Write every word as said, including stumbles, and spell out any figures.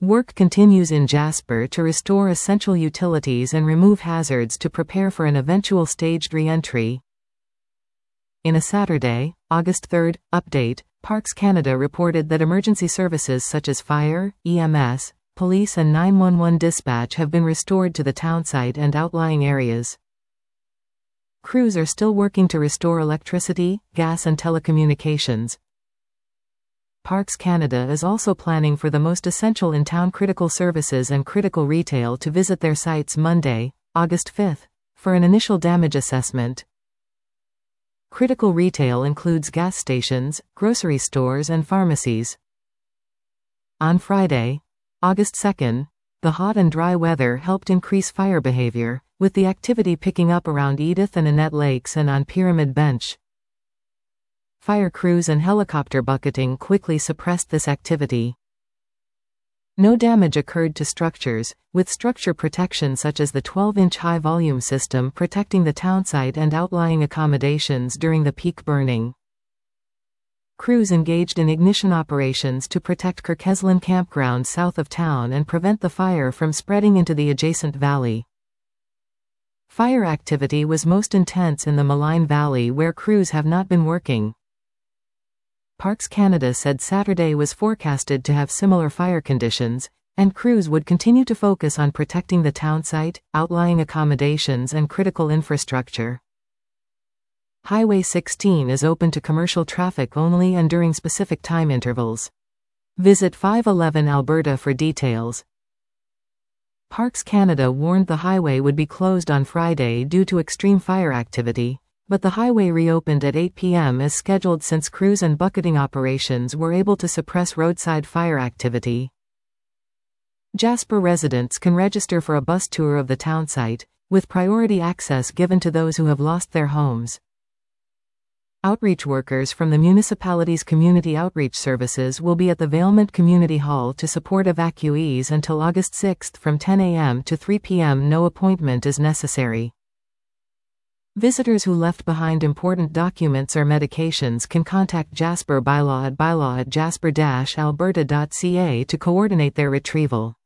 Work continues in Jasper to restore essential utilities and remove hazards to prepare for an eventual staged re-entry. In a Saturday, August third, update, Parks Canada reported that emergency services such as fire, E M S, police and nine one one dispatch have been restored to the townsite and outlying areas. Crews are still working to restore electricity, gas and telecommunications. Parks Canada is also planning for the most essential in-town critical services and critical retail to visit their sites Monday, August fifth, for an initial damage assessment. Critical retail includes gas stations, grocery stores and pharmacies. On Friday, August second, the hot and dry weather helped increase fire behavior, with the activity picking up around Edith and Annette Lakes and on Pyramid Bench. Fire crews and helicopter bucketing quickly suppressed this activity. No damage occurred to structures, with structure protection such as the twelve-inch high-volume system protecting the townsite and outlying accommodations during the peak burning. Crews engaged in ignition operations to protect Kirkesland Campground south of town and prevent the fire from spreading into the adjacent valley. Fire activity was most intense in the Malign Valley where crews have not been working. Parks Canada said Saturday was forecasted to have similar fire conditions, and crews would continue to focus on protecting the townsite, outlying accommodations and critical infrastructure. Highway sixteen is open to commercial traffic only and during specific time intervals. Visit five eleven Alberta for details. Parks Canada warned the highway would be closed on Friday due to extreme fire activity, but the highway reopened at eight p m as scheduled since crews and bucketing operations were able to suppress roadside fire activity. Jasper residents can register for a bus tour of the townsite, with priority access given to those who have lost their homes. Outreach workers from the municipality's community outreach services will be at the Valemount Community Hall to support evacuees until August sixth from ten a m to three p m No appointment is necessary. Visitors who left behind important documents or medications can contact Jasper Bylaw at bylaw at jasper dash alberta dot c a to coordinate their retrieval.